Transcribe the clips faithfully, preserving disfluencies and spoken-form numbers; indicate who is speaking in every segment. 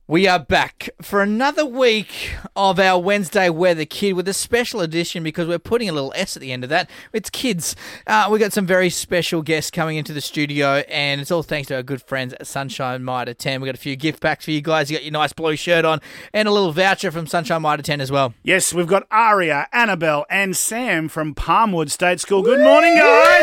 Speaker 1: We are back for another week of our Wednesday Weather Kid with a special edition because we're putting a little S at the end of that. It's kids. Uh, we've got some very special guests coming into the studio, and it's all thanks to our good friends at Sunshine Mitre ten. We've got a few gift packs for you guys. You got your nice blue shirt on and a little voucher from Sunshine Mitre ten as well.
Speaker 2: Yes, we've got Aria, Annabelle and Sam from Palmwood State School. Good morning, guys.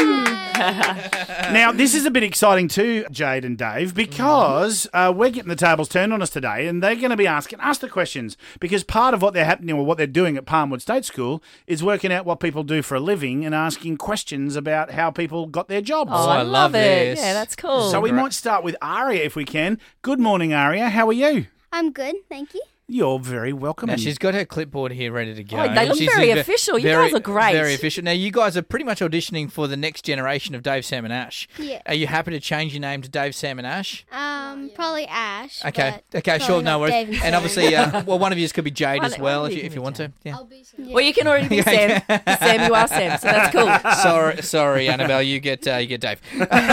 Speaker 2: Now, this is a bit exciting too, Jade and Dave, because uh, we're getting the tables turned on us today, and they're going to be asking us the questions, because part of what they're happening or what they're doing at Palmwood State School is working out what people do for a living and asking questions about how people got their jobs.
Speaker 3: Oh,
Speaker 1: I
Speaker 3: I
Speaker 1: love
Speaker 3: love it.
Speaker 1: this.
Speaker 3: Yeah, that's cool.
Speaker 2: So we might start with Aria if we can. Good morning, Aria. How are you?
Speaker 4: I'm good, thank you.
Speaker 2: You're very welcome.
Speaker 1: Now, she's got her clipboard here ready to go.
Speaker 3: Oh, they look
Speaker 1: She's
Speaker 3: very
Speaker 1: a ve-
Speaker 3: official. You
Speaker 1: very-
Speaker 3: guys are great.
Speaker 1: Very official. Now, you guys are pretty much auditioning for the next generation of Dave, Sam and Ash.
Speaker 4: Yeah.
Speaker 1: Are you happy to change your name to Dave, Sam and Ash?
Speaker 4: Um, probably Ash.
Speaker 1: Okay,
Speaker 4: but
Speaker 1: okay,
Speaker 4: probably
Speaker 1: sure,
Speaker 4: not
Speaker 1: no worries.
Speaker 4: Dave and
Speaker 1: And
Speaker 4: Sam.
Speaker 1: obviously, uh, well, one of you could be Jade
Speaker 3: One-
Speaker 1: as well
Speaker 3: one
Speaker 1: if
Speaker 3: of
Speaker 1: you,
Speaker 3: you
Speaker 1: if
Speaker 3: can
Speaker 1: you
Speaker 3: be
Speaker 1: want to.
Speaker 3: Jade.
Speaker 1: Yeah.
Speaker 4: Yeah.
Speaker 3: Well, you can already be Sam. Sam, you are Sam, so that's cool.
Speaker 1: Sorry, sorry, Annabelle, you get uh, you get Dave.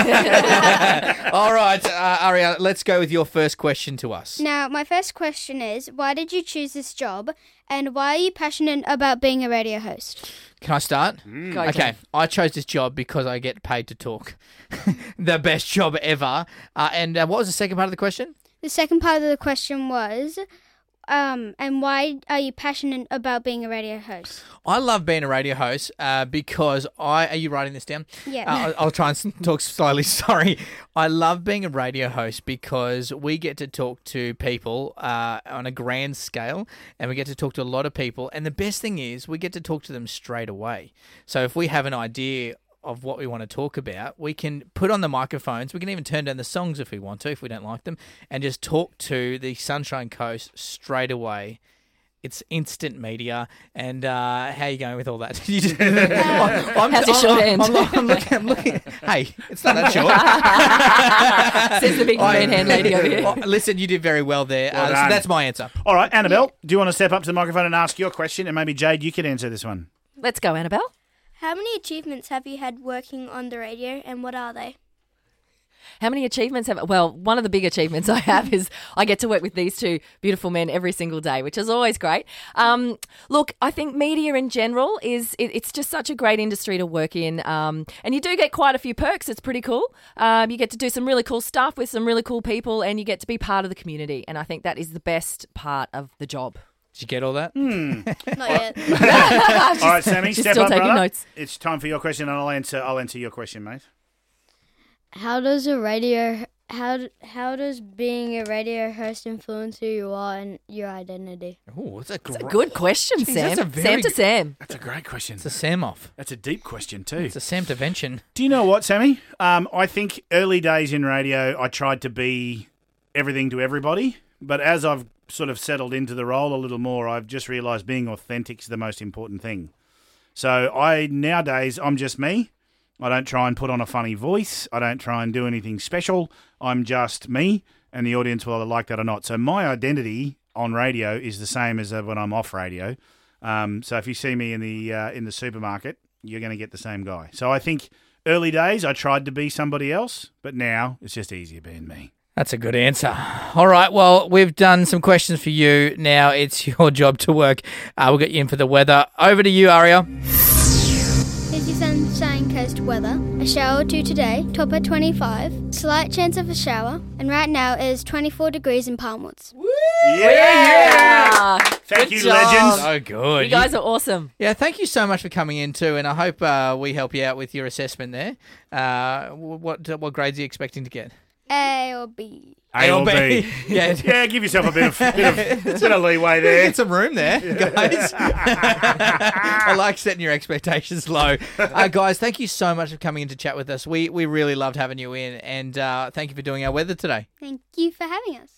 Speaker 1: All right, uh, Aria, let's go with your first question to us.
Speaker 4: Now, my first question is, why did you choose this job, and why are you passionate about being a radio host?
Speaker 1: Can I start?
Speaker 3: Go,
Speaker 1: Okay,
Speaker 3: Sam.
Speaker 1: I chose this job because I get paid to talk. The best job ever. Uh, and uh, what was the second part of the question?
Speaker 4: The second part of the question was, um, and why are you passionate about being a radio host?
Speaker 1: I love being a radio host uh, because I... Are you writing this down?
Speaker 4: Yeah.
Speaker 1: Uh, I'll, I'll try and s- talk slowly. Sorry. I love being a radio host because we get to talk to people uh, on a grand scale, and we get to talk to a lot of people. And the best thing is we get to talk to them straight away. So if we have an idea of what we want to talk about, we can put on the microphones. We can even turn down the songs if we want to, if we don't like them, and just talk to the Sunshine Coast straight away. It's instant media. And uh, how are you going with all that? You just- I'm,
Speaker 3: How's your
Speaker 1: I'm-
Speaker 3: short
Speaker 1: I'm-
Speaker 3: end?
Speaker 1: I'm, I'm, I'm looking, I'm looking. Hey, it's not that short.
Speaker 3: Says the big man hand lady over here.
Speaker 1: Oh, listen, you did very well there.
Speaker 2: Well
Speaker 1: uh, so
Speaker 2: done.
Speaker 1: that's my answer.
Speaker 2: All right, Annabelle, do you want to step up to the microphone and ask your question? And maybe, Jade, you could answer this one.
Speaker 3: Let's go, Annabelle.
Speaker 4: How many achievements have you had working on the radio, and what are they?
Speaker 3: How many achievements have... Well, one of the big achievements I have is I get to work with these two beautiful men every single day, which is always great. Um, look, I think media in general is... It, it's just such a great industry to work in. Um, and you do get quite a few perks. It's pretty cool. Um, you get to do some really cool stuff with some really cool people, and you get to be part of the community. And I think that is the best part of the job.
Speaker 1: Did you get all that?
Speaker 4: Not yet.
Speaker 2: All right, Sammy,
Speaker 3: She's
Speaker 2: step
Speaker 3: still
Speaker 2: up,
Speaker 3: taking
Speaker 2: brother.
Speaker 3: notes.
Speaker 2: It's time for your question, and I'll answer. I'll answer your question, mate.
Speaker 5: How does a radio how how does being a radio host influence who you are and your identity?
Speaker 1: Oh, that's a,
Speaker 3: It's a
Speaker 1: gr-
Speaker 3: good question,
Speaker 1: Jeez,
Speaker 3: Sam.
Speaker 1: that's a very
Speaker 3: Sam to
Speaker 1: good-
Speaker 3: Sam.
Speaker 2: That's a great question.
Speaker 1: It's a Sam off.
Speaker 2: That's a deep question too.
Speaker 1: It's a Sam intervention.
Speaker 2: Do you know what, Sammy? Um, I think early days in radio, I tried to be everything to everybody, but as I've sort of settled into the role a little more, I've just realised being authentic is the most important thing. So I nowadays I'm just me. I don't try and put on a funny voice. I don't try and do anything special. I'm just me, and the audience will either like that or not. So my identity on radio is the same as uh, when I'm off radio. Um, so if you see me in the uh, in the supermarket, you're going to get the same guy. So I think early days I tried to be somebody else, but now it's just easier being me.
Speaker 1: That's a good answer. All right, well, we've done some questions for you. Now it's your job to work. Uh, we'll get you in for the weather. Over to you, Aria.
Speaker 4: Here's your Sunshine Coast weather. A shower or two today, top at twenty-five. Slight chance of a shower. And right now it is twenty-four degrees in Palmwoods.
Speaker 2: Yeah!
Speaker 3: Ah,
Speaker 2: Thank
Speaker 3: good
Speaker 2: you,
Speaker 3: job.
Speaker 2: legends.
Speaker 1: So good.
Speaker 3: You guys are awesome.
Speaker 1: Yeah, thank you so much for coming in too, and I hope uh, we help you out with your assessment there. Uh, what what grades are you expecting to get?
Speaker 4: A or B.
Speaker 2: A or B.
Speaker 1: Yeah.
Speaker 2: Yeah, give yourself a bit of, bit of, bit of leeway there.
Speaker 1: Get some room there, guys. I like setting your expectations low. Uh, guys, thank you so much for coming in to chat with us. We we really loved having you in, and uh, thank you for doing our weather today.
Speaker 4: Thank you for having us.